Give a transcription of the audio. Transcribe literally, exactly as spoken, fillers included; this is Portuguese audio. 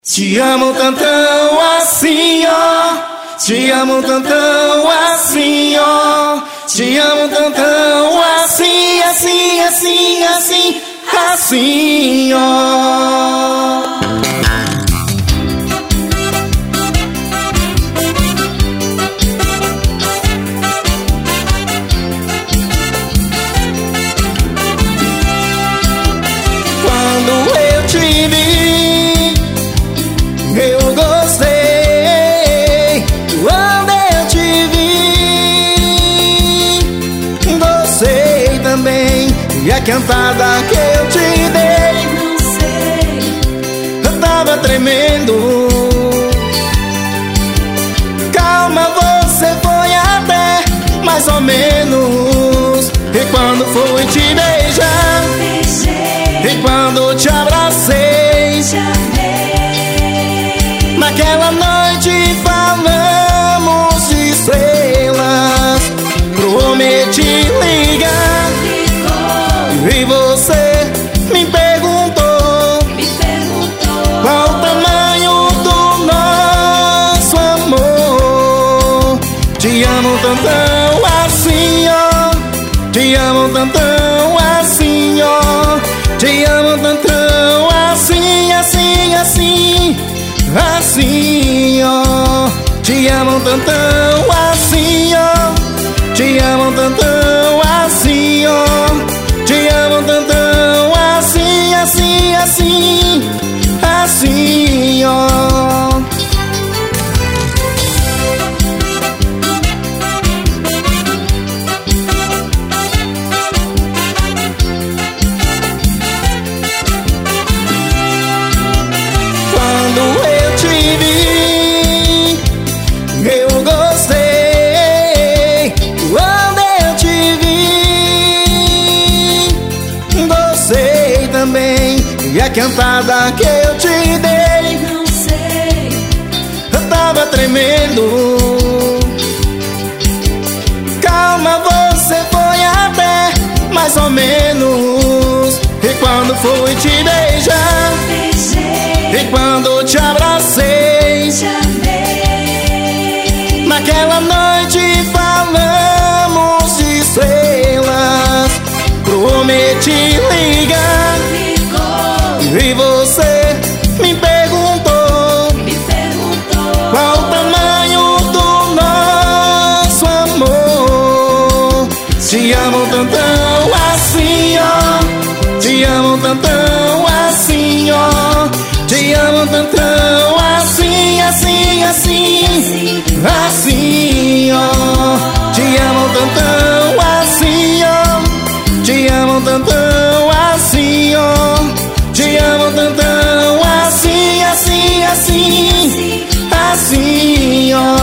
Te amo tantão assim, ó. Te amo tantão assim, ó. Te amo tantão assim, assim, assim, assim, assim, ó. Quando eu te vi, eu gostei. Quando eu te vi, gostei também. E a cantada que eu te dei, não sei, eu tava tremendo. Calma, você foi até mais ou menos. E quando fui te beijar, beijei, e quando te abracei, te amei. naquela noite falamos de estrelas. Prometi ligar, Ligou, e você me perguntou me perguntou qual o tamanho do nosso amor. Te amo tantão assim, ó. Te amo tantão assim, ó. Te amo tantão assim, assim, assim, assim, ó. Te amo tantão assim, ó. Te amo tantão assim, ó. Te amo tantão assim, assim, assim, assim, ó. Quando eu te vi, eu gostei. Quando eu te vi, gostei também. E a cantada que eu te dei, não sei, eu tava tremendo. Calma, você foi até mais ou menos. E quando fui te beijar, beijei, e quando te abracei, te amei. naquela noite falamos de estrelas. Prometi ligar, Ligou, e você me perguntou me perguntou qual o tamanho do nosso amor. Te amo tantão assim, ó. Te amo tantão assim, ó. Te amo tantão assim, assim, assim, assim, ó. Te amo tantão assim, ó. Te amo tantão assim, ó. Te amo tantão assim, assim, assim, assim, ó.